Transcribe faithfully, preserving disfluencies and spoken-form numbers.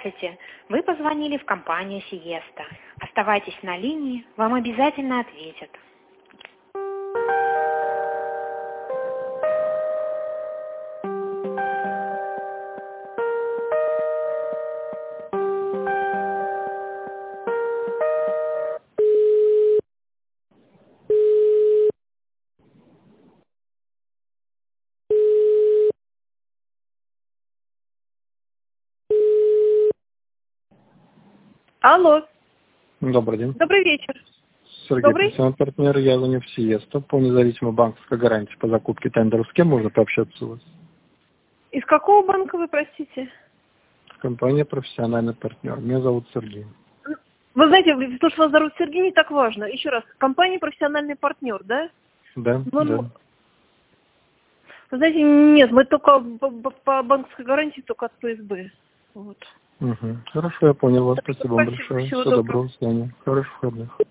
Здравствуйте. Вы позвонили в компанию Сиеста. Оставайтесь на линии, вам обязательно ответят. Алло. Добрый день. Добрый вечер. Сергей, Добрый? профессиональный партнер, я звоню в Сиеста по независимой банковской гарантии по закупке тендеров. С кем можно пообщаться у вас? Из какого банка вы, простите? Компания «Профессиональный партнер». Меня зовут Сергей. Вы знаете, то, что вас зовут Сергей, не так важно. Еще раз, компания «Профессиональный партнер», да? Да, Ну, да. вы знаете, нет, мы только по, по- по банковской гарантии только от ПСБ. Вот. Угу. Хорошо, я понял вас. Так что Спасибо вам спасибо, большое. всего Всего доброго. доброго, до свидания. Хороших выходных.